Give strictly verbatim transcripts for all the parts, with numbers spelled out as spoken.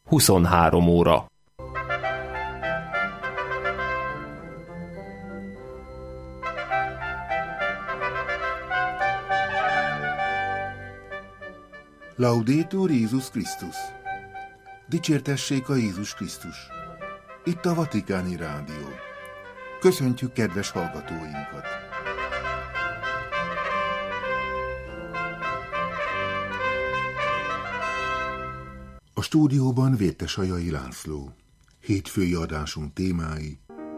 huszonhárom óra. Laudetur Jézus Krisztus! Dicsértessék a Jézus Krisztus! Itt a Vatikáni Rádió. Köszöntjük kedves hallgatóinkat! A stúdióban Vértesajai László. Hétfői adásunk témái: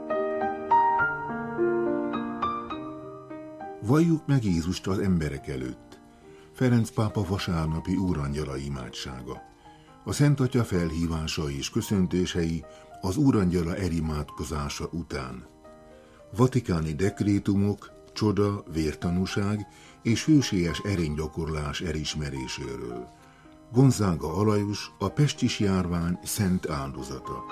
Valljuk meg Jézust az emberek előtt. Ferenc pápa vasárnapi úrangyala imádsága. A Szent Atya felhívása és köszöntései az úrangyala erimádkozása után. Vatikáni dekrétumok, csoda, vértanúság és hősies erénygyakorlás elismeréséről. Gonzága Alajos, a pestis járvány szent áldozata.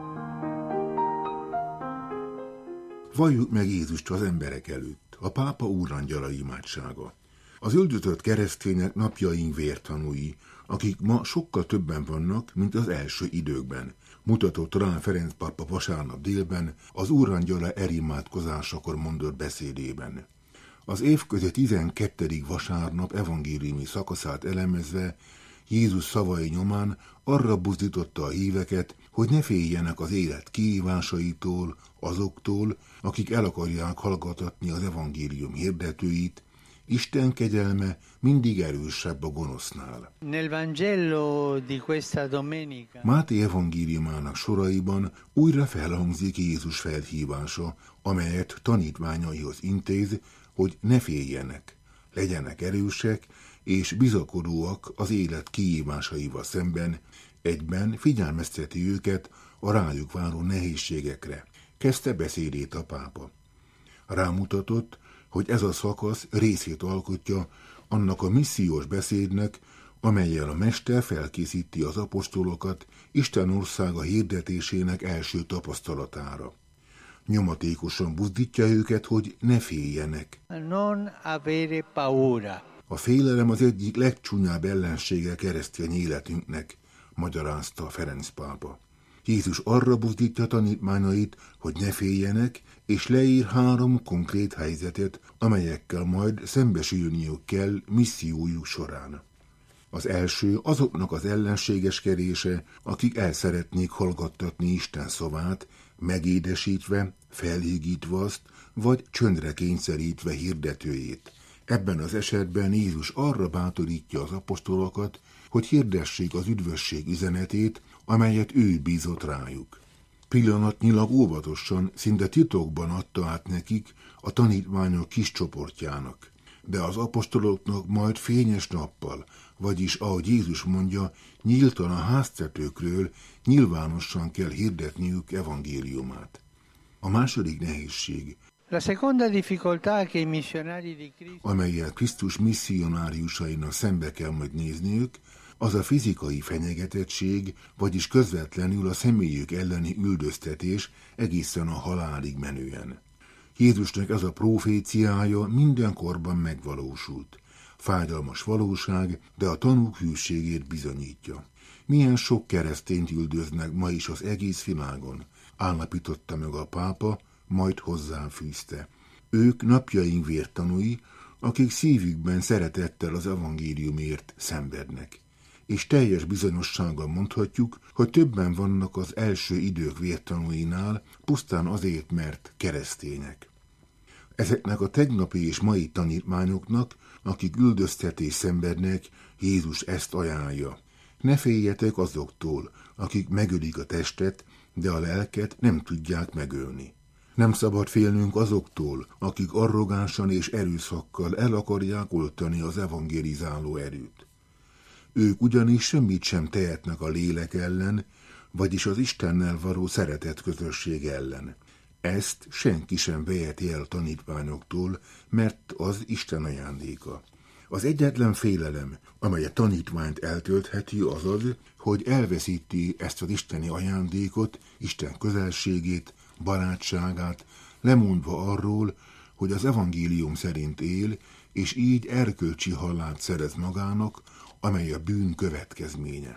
Valljuk meg Jézust az emberek előtt. A pápa úrangyala imádsága. Az üldözött keresztények napjaink vértanúi, akik ma sokkal többen vannak, mint az első időkben, mutatott rá Ferenc pápa vasárnap délben az úrangyala erimádkozásakor mondott beszédében. Az évközi tizenkettedik vasárnap evangéliumi szakaszát elemezve Jézus szavai nyomán arra buzdította a híveket, hogy ne féljenek az élet kihívásaitól, azoktól, akik el akarják hallgattatni az evangélium hirdetőit. Isten kegyelme mindig erősebb a gonosznál. Nel Vangelo di questa domenica. Máté evangéliumának soraiban újra felhangzik Jézus felhívása, amelyet tanítványaihoz intéz, hogy ne féljenek, legyenek erősek és bizakodóak az élet kihívásaival szemben, egyben figyelmezteti őket a rájuk váró nehézségekre. Kezdte beszédét a pápa. Rámutatott, hogy ez a szakasz részét alkotja annak a missziós beszédnek, amellyel a Mester felkészíti az apostolokat Isten országa hirdetésének első tapasztalatára. Nyomatékosan buzdítja őket, hogy ne féljenek. Non avere paura. A félelem az egyik legcsúnyább ellensége keresztény életünknek, magyarázta Ferenc pápa. Jézus arra buzdítja tanítványait, hogy ne féljenek, és leír három konkrét helyzetet, amelyekkel majd szembesülniük kell missziójuk során. Az első azoknak az ellenségeskedése, akik el szeretnék hallgattatni Isten szavát, megédesítve, felhigítva azt, vagy csöndre kényszerítve hirdetőjét. Ebben az esetben Jézus arra bátorítja az apostolokat, hogy hirdessék az üdvösség üzenetét, amelyet ő bízott rájuk. Pillanatnyilag óvatosan, szinte titokban adta át nekik a tanítványok kis csoportjának, de az apostoloknak majd fényes nappal, vagyis ahogy Jézus mondja, nyíltan a háztetőkről nyilvánosan kell hirdetniük evangéliumát. A második nehézség, La seconda difficoltà che i missionari di Cristo, amellyel Krisztus misszionáriusainak szembe kell majd nézniük, az a fizikai fenyegetettség, vagyis közvetlenül a személyük elleni üldöztetés egészen a halálig menően. Jézusnak ez a proféciája mindenkorban megvalósult. Fájdalmas valóság, de a tanúk hűségét bizonyítja. Milyen sok keresztényt üldöznek ma is az egész világon, állapította meg a pápa, majd hozzáfűzte. Ők napjaink vértanúi, akik szívükben szeretettel az evangéliumért szenvednek. És teljes bizonyossággal mondhatjuk, hogy többen vannak az első idők vértanúinál, pusztán azért, mert keresztények. Ezeknek a tegnapi és mai tanítványoknak, akik üldöztetés szenvednek, Jézus ezt ajánlja. Ne féljetek azoktól, akik megölik a testet, de a lelket nem tudják megölni. Nem szabad félnünk azoktól, akik arrogánsan és erőszakkal el akarják oltani az evangelizáló erőt. Ők ugyanis semmit sem tehetnek a lélek ellen, vagyis az Istennel való szeretet közösség ellen. Ezt senki sem veheti el tanítványoktól, mert az Isten ajándéka. Az egyetlen félelem, amely a tanítványt eltöltheti, az az, hogy elveszíti ezt az isteni ajándékot, Isten közelségét, barátságát, lemondva arról, hogy az evangélium szerint él, és így erkölcsi halált szerez magának, amely a bűn következménye.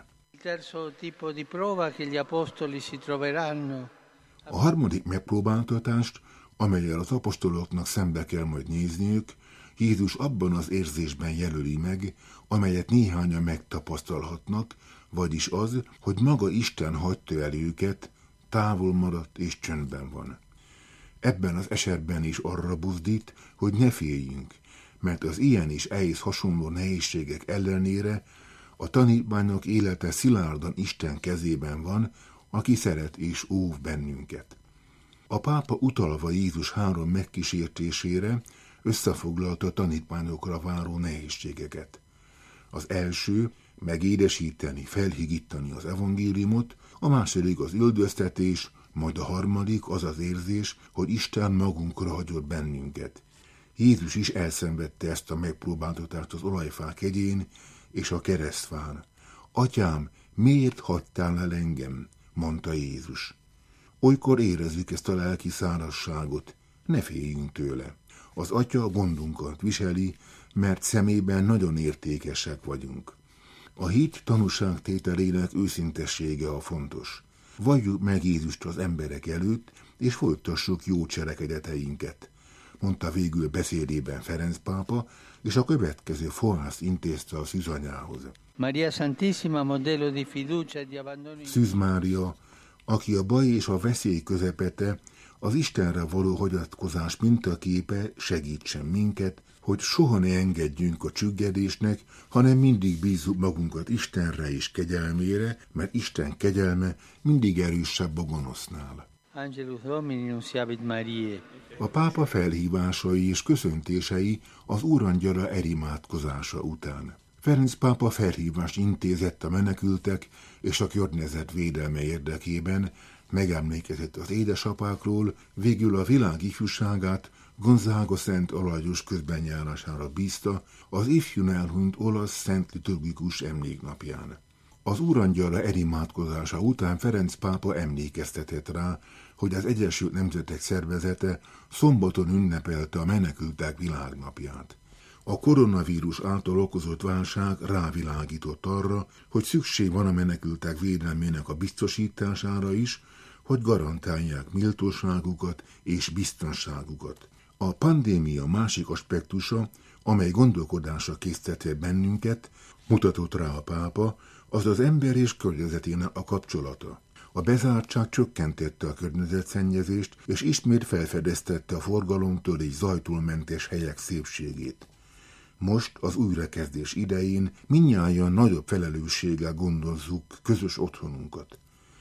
terzo tipo di prova che gli apostoli si troveranno. A harmadik megpróbáltatást, amellyel az apostoloknak szembe kell majd nézniük, Jézus abban az érzésben jelöli meg, amelyet néhányan megtapasztalhatnak, vagyis az, hogy maga Isten hagyta el őket, távol maradt és csöndben van. Ebben az esetben is arra buzdít, hogy ne féljünk, mert az ilyen és ehhez hasonló nehézségek ellenére a tanítványok élete szilárdan Isten kezében van, aki szeret és óv bennünket. A pápa utalva Jézus három megkísértésére összefoglalta a tanítványokra váró nehézségeket. Az első, megédesíteni, felhigítani az evangéliumot, a második az üldöztetés, majd a harmadik az az érzés, hogy Isten magunkra hagyott bennünket. Jézus is elszenvedte ezt a megpróbáltatást az olajfák hegyén és a keresztfán. Atyám, miért hagytál el engem? Mondta Jézus. Olykor érezzük ezt a lelki szárazságot, ne féljünk tőle. Az Atya gondunkat viseli, mert szemében nagyon értékesek vagyunk. A hit tanúságtételének őszintessége a fontos. Valljuk meg Jézust az emberek előtt, és folytassuk jó cselekedeteinket, mondta végül beszédében Ferenc pápa, és a következő fohászt intézte a szűzanyához. Maria Santissima modello di fiducia e di abbandono. Szűz Mária, aki a baj és a veszély közepete, az Istenre való hagyatkozás mintaképe, segítsen minket, hogy soha ne engedjünk a csüggedésnek, hanem mindig bízzuk magunkat Istenre és kegyelmére, mert Isten kegyelme mindig erősebb a gonosznál. Angelus Domini nunciavit Mariae. A pápa felhívásai és köszöntései az Úrangyala elimádkozása után. Ferenc pápa felhívást intézett a menekültek és a környezet védelme érdekében, megemlékezett az édesapákról, végül a világ ifjúságát Gonzaga Szent Alajos közbenjárására bízta az ifjún elhunyt olasz szent liturgikus emléknapján. Az Úrangyala elimádkozása után Ferenc pápa emlékeztetett rá, hogy az Egyesült Nemzetek Szervezete szombaton ünnepelte a menekültek világnapját. A koronavírus által okozott válság rávilágított arra, hogy szükség van a menekültek védelmének a biztosítására is, hogy garantálják méltóságukat és biztonságukat. A pandémia másik aspektusa, amely gondolkodásra késztette bennünket, mutatott rá a pápa, az az ember és környezetének a kapcsolata. A bezártság csökkentette a környezetszennyezést, és ismét felfedeztette a forgalomtól és zajtól mentes helyek szépségét. Most, az újrakezdés idején mindnyájan nagyobb felelősséggel gondozzuk közös otthonunkat.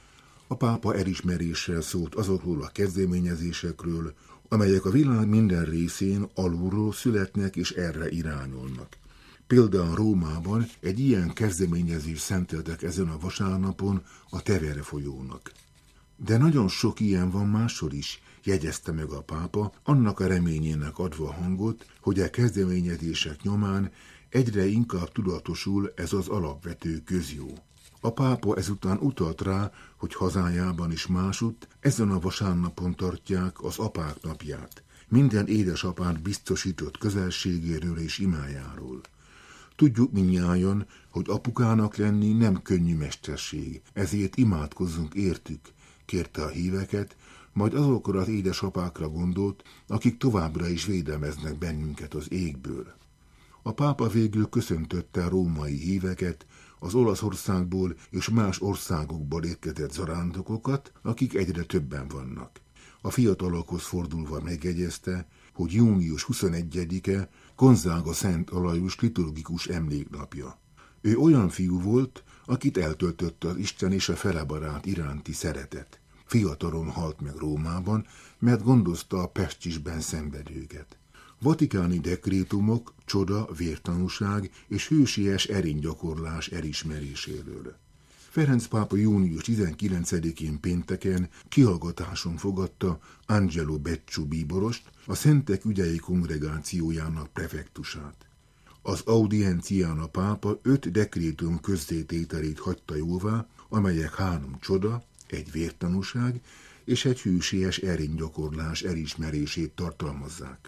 A pápa elismeréssel szólt azokról a kezdeményezésekről, amelyek a világ minden részén alulról születnek és erre irányulnak. Például Rómában egy ilyen kezdeményezést szenteltek ezen a vasárnapon a Tevere folyónak. De nagyon sok ilyen van máshol is, jegyezte meg a pápa, annak a reményének adva hangot, hogy a kezdeményezések nyomán egyre inkább tudatosul ez az alapvető közjó. A pápa ezután utalt rá, hogy hazájában is másutt ezen a vasárnapon tartják az apák napját, minden édesapát biztosított közelségéről és imájáról. Tudjuk mindnyájan, hogy apukának lenni nem könnyű mesterség, ezért imádkozzunk értük, kérte a híveket, majd azokra az édesapákra gondolt, akik továbbra is védelmeznek bennünket az égből. A pápa végül köszöntötte a római híveket, az Olaszországból és más országokból érkezett zarándokokat, akik egyre többen vannak. A fiatalokhoz fordulva megjegyezte, hogy június huszonegyedike Gonzaga Szent Alajos liturgikus emléknapja. Ő olyan fiú volt, akit eltöltötte az Isten és a felebarát iránti szeretet. Fiatalon halt meg Rómában, mert gondozta a pestisben szenvedőket. Vatikáni dekrétumok, csoda, vértanúság és hősies erénygyakorlás elismeréséről. Ferenc pápa június tizenkilencedikén pénteken kihallgatáson fogadta Angelo Becciu bíborost, a Szentek ügyei kongregációjának prefektusát. Az audiencián a pápa öt dekrétum közzétételét hagyta jóvá, amelyek három csoda, egy vértanúság és egy hősies erénygyakorlás elismerését tartalmazzák.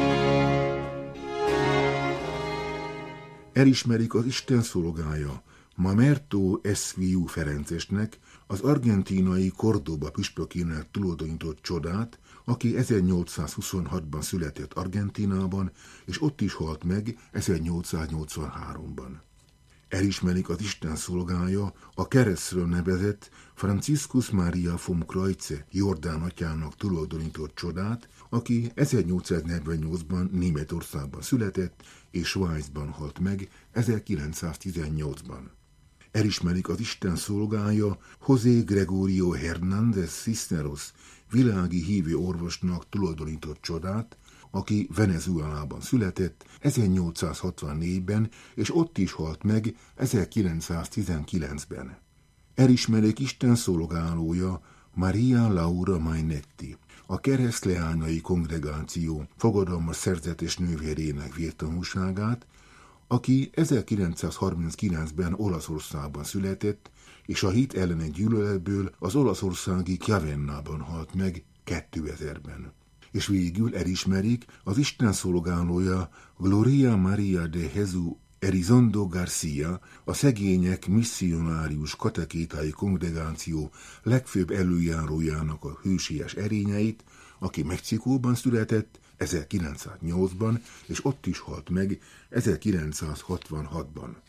Elismerik az Isten szolgája, Mamerto Esfiú Ferencesnek, az argentínai Córdoba püspökének tulajdonított csodát, aki ezernyolcszázhuszonhatban született Argentínában, és ott is halt meg ezernyolcszáznyolcvanháromban. Elismerik az Isten szolgája, a keresztről nevezett Franciscus Maria vom Kreuze Jordán atyának tulajdonított csodát, aki ezernyolcszáznegyvennyolcban Németországban született, és Svájcban halt meg ezerkilencszáztizennyolcban. Elismerik az Isten szolgája José Gregorio Hernández Cisneros világi hívő orvosnak tulajdonított csodát, aki Venezuelában született ezernyolcszázhatvannégyben, és ott is halt meg ezerkilencszáztizenkilencben. Elismerik Isten szolgálója Maria Laura Mainetti, a keresztleányai kongregáció fogadalmas szerzetes nővérének vértanúságát, aki ezerkilencszázharminckilencben Olaszországban született, és a hit elleni gyűlöletből az olaszországi Chiavennában halt meg kétezerben. És végül elismerik az Isten szolgálója Gloria Maria de Jesus Elizondo Garcia, a szegények misszionárius katekétai kongregáció legfőbb előjárójának a hősies erényeit, aki Mexikóban született ezerkilencszáznyolcban, és ott is halt meg ezerkilencszázhatvanhatban.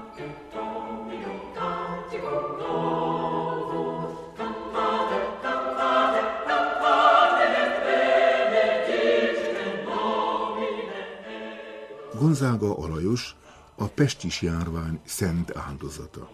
Gonzaga Alajos, a pestis járvány szent áldozata.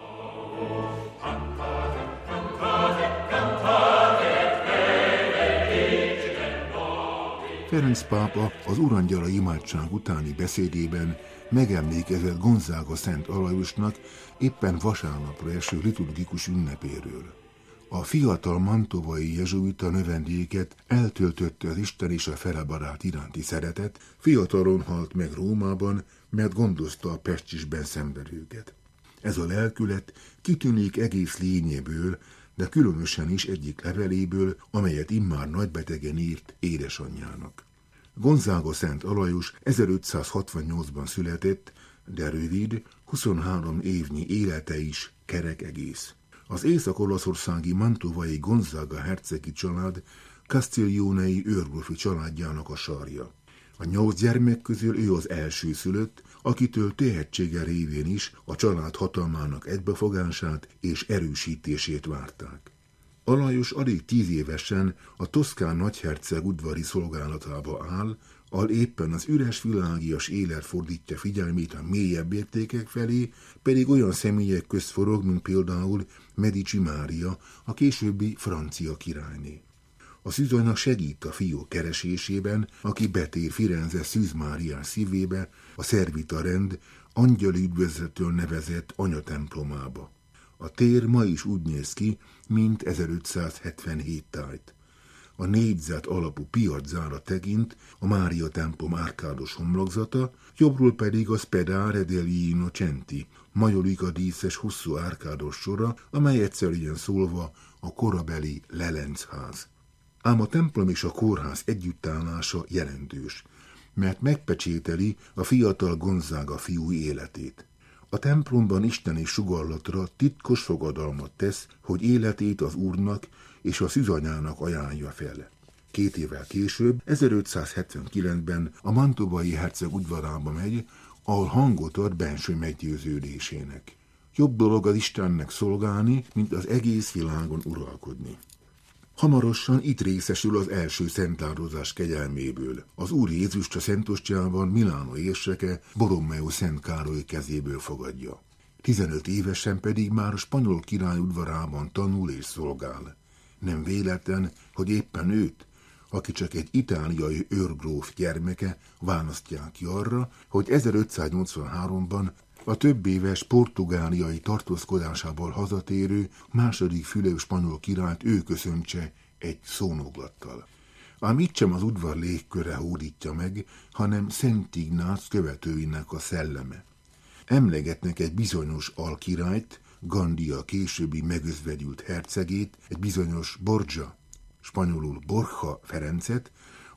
Ferenc pápa az Urangyala imádság utáni beszédében megemlékezett Gonzaga Szent Alajosnak éppen vasárnapra eső liturgikus ünnepéről. A fiatal mantovai jezsuita növendéket eltöltötte az Isten és a felebarát iránti szeretet, fiatalon halt meg Rómában, mert gondozta a pestisben szenvedőket. Ez a lelkület kitűnik egész lényéből, de különösen is egyik leveléből, amelyet immár nagybetegen írt édesanyjának. Gonzaga Szent Alajos ezerötszázhatvannyolcban született, de rövid, huszonhárom évnyi élete is kerek egész. Az észak-olaszországi mantovai Gonzaga hercegi család Castiglionei őrgrófi családjának a sarja. A nyolc gyermek közül ő az első szülött, akitől tehetsége révén is a család hatalmának egybefogását és erősítését várták. Alajos alig tíz évesen a toszkán nagyherceg udvari szolgálatába áll, ahol éppen az üres világias élet fordítja figyelmét a mélyebb értékek felé, pedig olyan személyek közt forog, mint például Medici Mária, a későbbi francia királyné. A szűzanynak segít a fiú keresésében, aki betér Firenze Szűz Máriás szívébe, a szervita rend angyali üdvözletől nevezett anyatemplomába. A tér ma is úgy néz ki, mint ezerötszázhetvenhét tájt. A négyzet alapú piaczára tekint a Mária templom árkádos homlokzata, jobbról pedig a Spedale degli Innocenti, majolika díszes hosszú árkádos sora, amely egyszerűen szólva a korabeli lelenchaz. Ám a templom és a kórház együttállása jelentős, mert megpecsételi a fiatal Gonzaga fiú életét. A templomban isteni sugallatra titkos fogadalmat tesz, hogy életét az Úrnak és a szűzanyának ajánlja fel. Két évvel később, ezerötszázhetvenkilencben a mantovai herceg udvarába megy, ahol hangot ad benső meggyőződésének. Jobb dolog az Istennek szolgálni, mint az egész világon uralkodni. Hamarosan itt részesül az első szentáldozás kegyelméből. Az Úr Jézust a Szentostjában Milánó érseke Borromeo Szent Károly kezéből fogadja. tizenöt évesen pedig már a spanyol király udvarában tanul és szolgál. Nem véletlen, hogy éppen őt, aki csak egy itáliai őrgróf gyermeke, választják ki arra, hogy ezerötszáznyolcvanháromban a több éves portugáliai tartózkodásából hazatérő második Fülöp spanyol királyt ő köszöntse egy szónoklattal. Ám itt sem az udvar légköre hódítja meg, hanem Szent Ignác követőinek a szelleme. Emlegetnek egy bizonyos alkirályt, Gandia későbbi megözvegyült hercegét, egy bizonyos Borgia, spanyolul Borja Ferencet,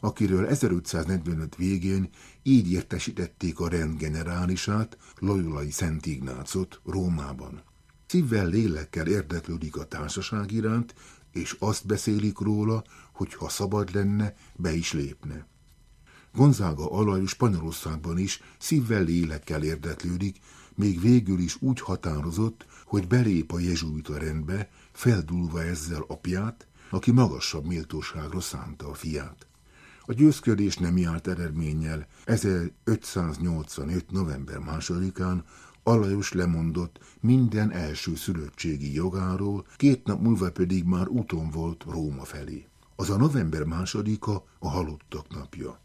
akiről ezerötszáznegyvenöt végén így értesítették a rend generálisát, Loyolai Szent Ignácot Rómában. Szívvel, lélekkel érdeklődik a társaság iránt, és azt beszélik róla, hogy ha szabad lenne, be is lépne. Gonzaga Alajos Spanyolországban is szívvel, lélekkel érdeklődik, még végül is úgy határozott, hogy belép a jezsuita rendbe, feldúlva ezzel apját, aki magasabb méltóságra szánta a fiát. A győzködés nem járt eredménnyel, ezerötszáznyolcvanöt. november másodikán Alajos lemondott minden első szülöttségi jogáról, két nap múlva pedig már úton volt Róma felé. Az a november másodika a halottak napja.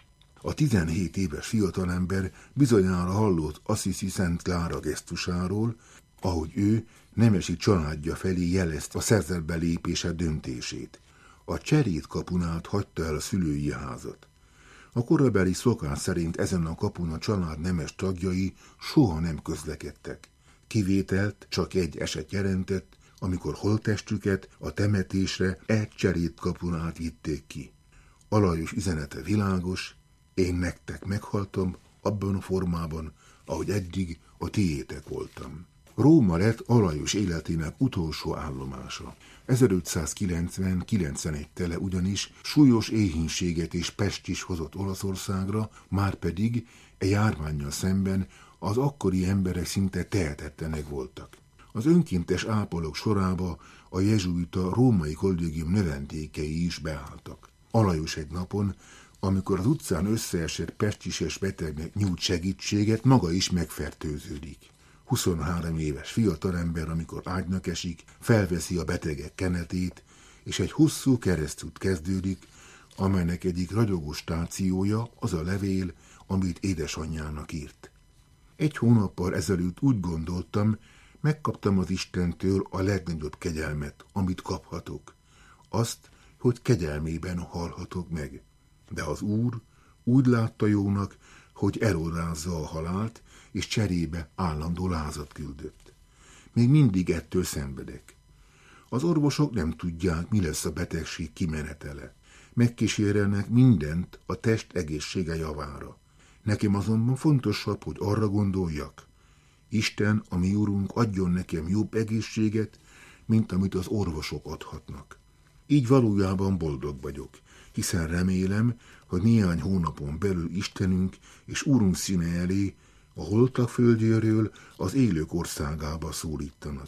A tizenhét éves fiatalember bizonyára hallott Assisi Szent Klára gesztusáról, ahogy ő nemesi családja felé jelezte a szerzetbe lépése döntését. A cserét kapun át hagyta el a szülői házat. A korabeli szokás szerint ezen a kapun a család nemes tagjai soha nem közlekedtek. Kivételt csak egy eset jelentett, amikor holttestüket a temetésre egy cserét kapun át vitték ki. Alajos üzenete világos: én nektek meghaltam abban a formában, ahogy eddig a tiétek voltam. Róma lett Alajos életének utolsó állomása. ezerötszázkilencven kilencvenegy tele ugyanis súlyos éhínséget és pestis hozott Olaszországra, márpedig e járvánnyal szemben az akkori emberek szinte tehetetlenek voltak. Az önkéntes ápolók sorába a jezsuita római kollégium növendékei is beálltak. Alajos egy napon, amikor az utcán összeesett pestises betegnek nyújt segítséget, maga is megfertőződik. huszonhárom éves fiatalember, amikor ágynak esik, felveszi a betegek kenetét, és egy hosszú keresztút kezdődik, amelynek egyik ragyogó stációja az a levél, amit édesanyjának írt. Egy hónappal ezelőtt úgy gondoltam, megkaptam az Istentől a legnagyobb kegyelmet, amit kaphatok. Azt, hogy kegyelmében halhatok meg. De az Úr úgy látta jónak, hogy elodázza a halált, és cserébe állandó lázat küldött. Még mindig ettől szenvedek. Az orvosok nem tudják, mi lesz a betegség kimenetele. Megkísérelnek mindent a test egészsége javára. Nekem azonban fontosabb, hogy arra gondoljak: Isten, a mi Úrunk, adjon nekem jobb egészséget, mint amit az orvosok adhatnak. Így valójában boldog vagyok, hiszen remélem, hogy néhány hónapon belül Istenünk és Úrunk színe elé, a holtak földjéről az élők országába szólítanak.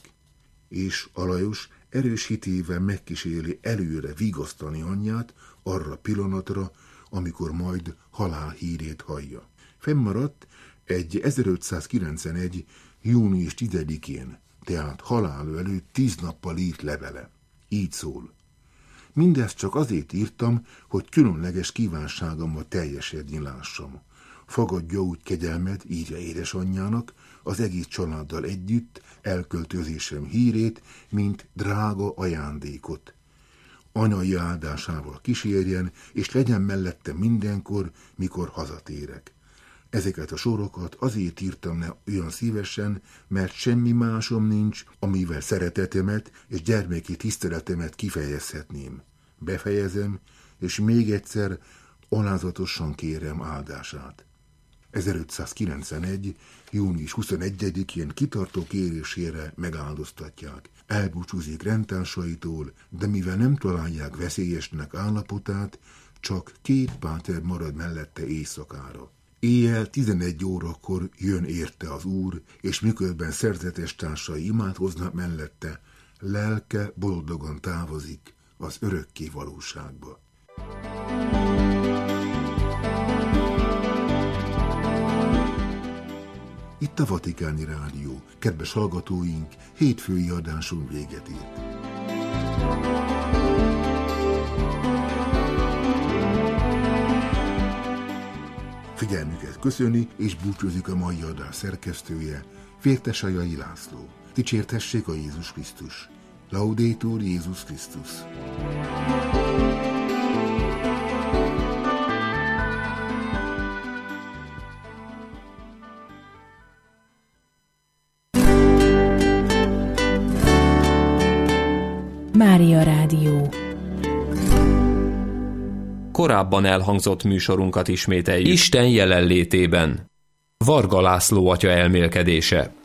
És Alajos erős hitével megkíséri előre vigasztani anyját arra pillanatra, amikor majd halál hírét hallja. Fennmaradt egy ezerötszázkilencvenegy. június tizedikén, tehát halála előtt tíz nappal írt levele. Így szól: mindezt csak azért írtam, hogy különleges kívánságomat teljesedni lássam. Fogadja úgy kegyelmet, írja édesanyjának, az egész családdal együtt elköltözésem hírét, mint drága ajándékot. Anyai áldásával kísérjen, és legyen mellette mindenkor, mikor hazatérek. Ezeket a sorokat azért írtam ne olyan szívesen, mert semmi másom nincs, amivel szeretetemet és gyermeki tiszteletemet kifejezhetném. Befejezem, és még egyszer alázatosan kérem áldását. ezerötszázkilencvenegy. június huszonegyedikén kitartó kérésére megáldoztatják. Elbúcsúzik rendtársaitól, de mivel nem találják veszélyesnek állapotát, csak két páter marad mellette éjszakára. Éjjel tizenegy órakor jön érte az Úr, és miközben szerzetes társai imádkoznak mellette, lelke boldogan távozik az örökké valóságba. Itt a Vatikáni Rádió. Kedves hallgatóink, hétfői adásunk véget ért. Figyelmüket köszöni és búcsúzik a mai adás szerkesztője, Vértesajai László. Dicsértessék a Jézus Krisztus. Laudetur Jézus Krisztus. Mária Rádió. korábban elhangzott műsorunkat ismételjük. Isten jelenlétében. Varga László atya elmélkedése.